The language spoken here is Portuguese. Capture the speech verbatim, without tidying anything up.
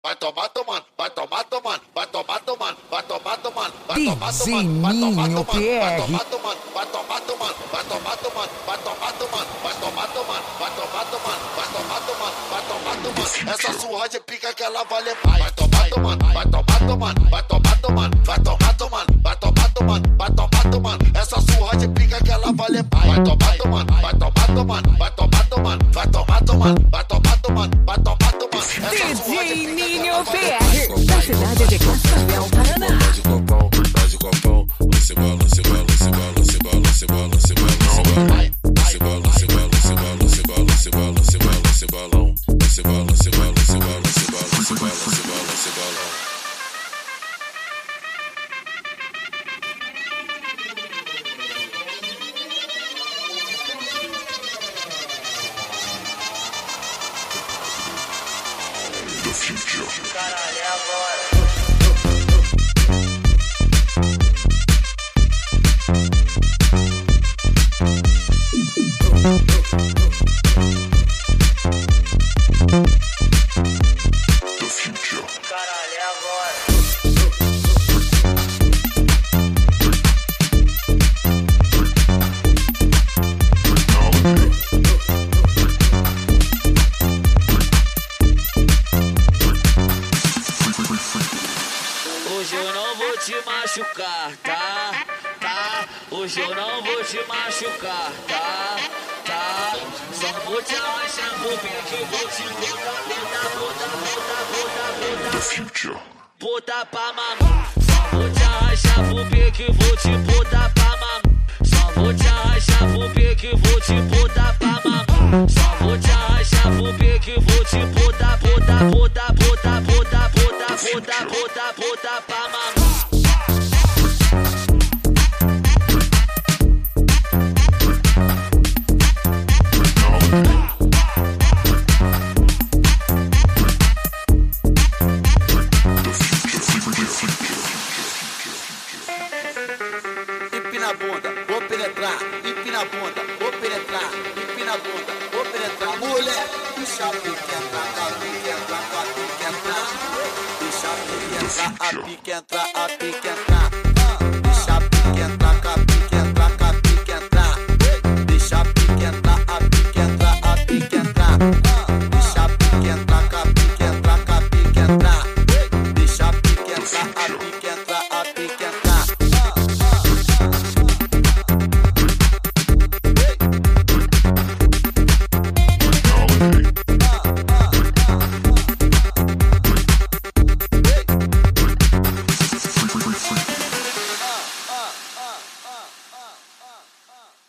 Vai tomar tomando, vai tomar tomando, vai tomar tomando, vai tomar tomando, vai tomar tomando, vai tomar tomando, vai tomar tomando, vai tomar tomando, vai tomar tomando, vai tomar tomando, vai tomar tomando, vai tomar tomando, vai tomar tomando, vai tomar tomando. Essa surra de pica que ela vai levar. Vai tomar tomando, vai tomar tomando, vai tomar tomando, vai tomar tomando, vai tomar tomando, vai tomar tomando. Essa surra de pica que ela vai levar. Vai tomar tomando, vai tomar tomando, vai tomar tomando, vai tomar tomando, vai tomar tomando, vai tomar tomando. D J Ninho P R, da cidade de Cascavel, Paraná. De copão, de copão, lance bola, lance bola, lance bola, lance bola, lance bola, lance bola, lance bola, lance bola, lance bola, lance bola, lance bola, lance bola, lance bola, lance bolão, lance bola, lance bola, lance bola, lance bola, lance bola, lance bola, lance bolão. Caralho, é agora. The future. Caralho, é agora. Hoje eu não vou te machucar, tá? Tá? Hoje eu não vou te machucar, tá? Tá? Só vou te arranchar pro bico, vou te botar, botar, botar, botar, botar, botar. The future. Botar pra mamar. Só vou te arranchar pro bico, vou te botar pra mamar. Só vou te arranchar pro bico, vou te botar pra mamar. Só vou te arranchar pro bico, vou te botar, botar, botar, botar, botar, botar, botar, botar, botar pra mamar. Empina a bunda, vou penetrar. Empina a bunda, vou penetrar. Empina a bunda, vou penetrar. Mulher, deixa a pique entrar, a pique entrar, a pique entrar. Deixa a pique entrar, a pique entrar, a pique entrar.